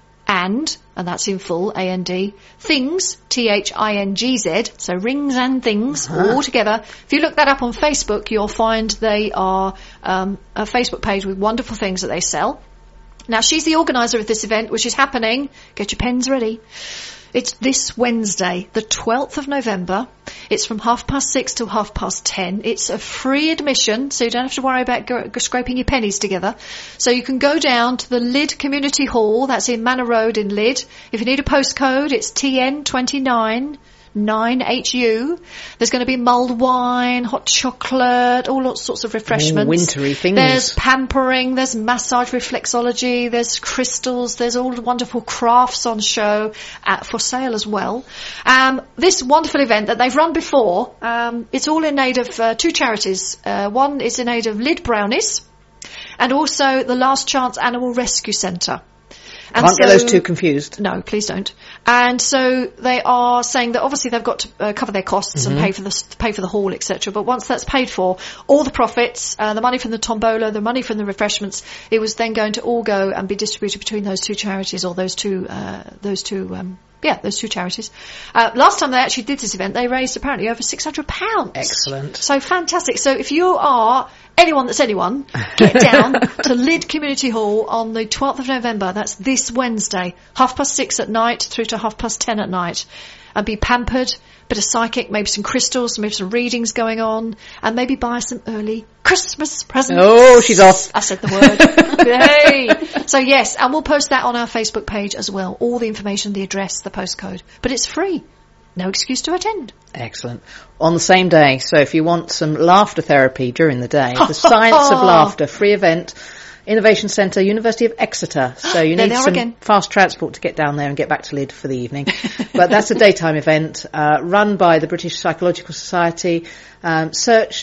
And, and that's in full, A N D, Things, T H I N G Z, so Rings and Things, uh-huh. all together. If you look that up on Facebook, you'll find they are um, a Facebook page with wonderful things that they sell. Now, she's the organiser of this event, which is happening, get your pens ready, it's this Wednesday, the twelfth of November. It's from half past six till half past ten. It's a free admission, so you don't have to worry about go- go scraping your pennies together. So you can go down to the Lydd Community Hall, that's in Manor Road in Lydd. If you need a postcode, it's T N twenty-nine nine H U. There's going to be mulled wine, hot chocolate, all sorts of refreshments. All wintry things. There's pampering, there's massage reflexology, there's crystals, there's all the wonderful crafts on show at, for sale as well. Um, this wonderful event that they've run before, um, it's all in aid of uh, two charities. Uh, one is in aid of Lydd Brownies and also the Last Chance Animal Rescue Centre. And Can't so, get those two confused. No, please don't. And so they are saying that obviously they've got to uh, cover their costs mm-hmm. and pay for the pay for the hall, et cetera. But once that's paid for, all the profits, uh, the money from the tombola, the money from the refreshments, it was then going to all go and be distributed between those two charities or those two uh, those two. Um, Yeah, those two charities. Uh, last time they actually did this event, they raised apparently over six hundred pounds. Excellent. So fantastic. So if you are anyone that's anyone, get down to Lydd Community Hall on the twelfth of November. That's this Wednesday, half past six at night through to half past ten at night. And be pampered, bit of psychic, maybe some crystals, maybe some readings going on, and maybe buy some early Christmas presents. Oh, she's off. I said the word. Hey. So yes, and we'll post that on our Facebook page as well. All the information, the address, the postcode. But it's free. No excuse to attend. Excellent. On the same day, so if you want some laughter therapy during the day, the Science of Laughter free event, Innovation Centre, University of Exeter. So you need some again. fast transport to get down there and get back to Lydd for the evening. But that's a daytime event uh, run by the British Psychological Society. Um, search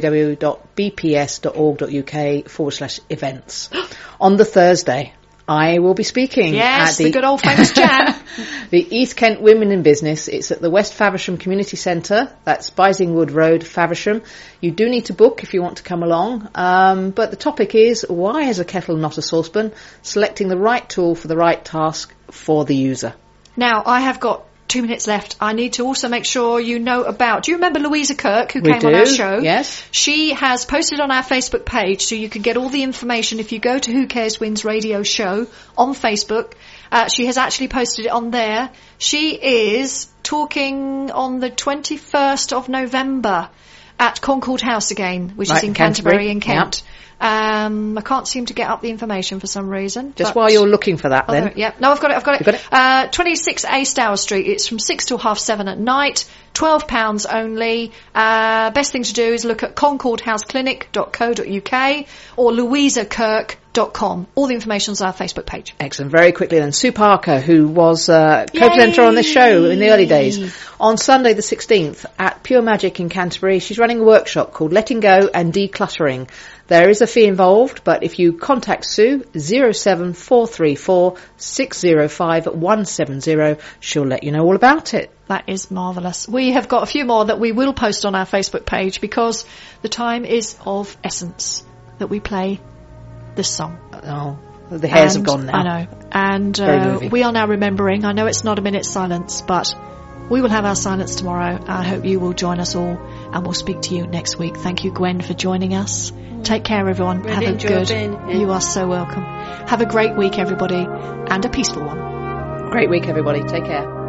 www.bps.org.uk forward slash events. On the Thursday, I will be speaking yes, at the, the good old famous Jan. the East Kent Women in Business. It's at the West Faversham Community Centre. That's Bisingwood Road, Faversham. You do need to book if you want to come along. Um, but the topic is, why is a kettle not a saucepan? Selecting the right tool for the right task for the user. Now, I have got two minutes left. I need to also make sure you know about... Do you remember Louisa Kirk, who we came do, on our show? Yes. She has posted on our Facebook page, so you can get all the information if you go to Who Cares Wins Radio Show on Facebook. Uh, she has actually posted it on there. She is talking on the twenty-first of November at Concord House again, which right, is in Canterbury, in Kent. Yep. Um, I can't seem to get up the information for some reason. Just while you're looking for that, then. Oh, yeah. No, I've got it. I've got it. Got it? Uh, twenty-six A Stour Street. It's from six till half seven at night. Twelve pounds only. Uh, best thing to do is look at concord house clinic dot co dot uk or louisa kirk dot com. All the information's on our Facebook page. Excellent. Very quickly then, Sue Parker, who was uh, co-presenter on this show in the early days, on Sunday the sixteenth at Pure Magic in Canterbury, she's running a workshop called Letting Go and Decluttering. There is a fee involved, but if you contact Sue, zero seven four three four six zero five one seven zero, she'll let you know all about it. That is marvellous. We have got a few more that we will post on our Facebook page because the time is of essence that we play this song. Oh, the hairs and, have gone now. I know. And uh, we are now remembering. I know it's not a minute's silence, but we will have our silence tomorrow. I hope you will join us all, and we'll speak to you next week. Thank you, Gwen, for joining us. Take care, everyone. Really have a enjoyed good. being here. You are so welcome. Have a great week, everybody, and a peaceful one. Great week, everybody. Take care.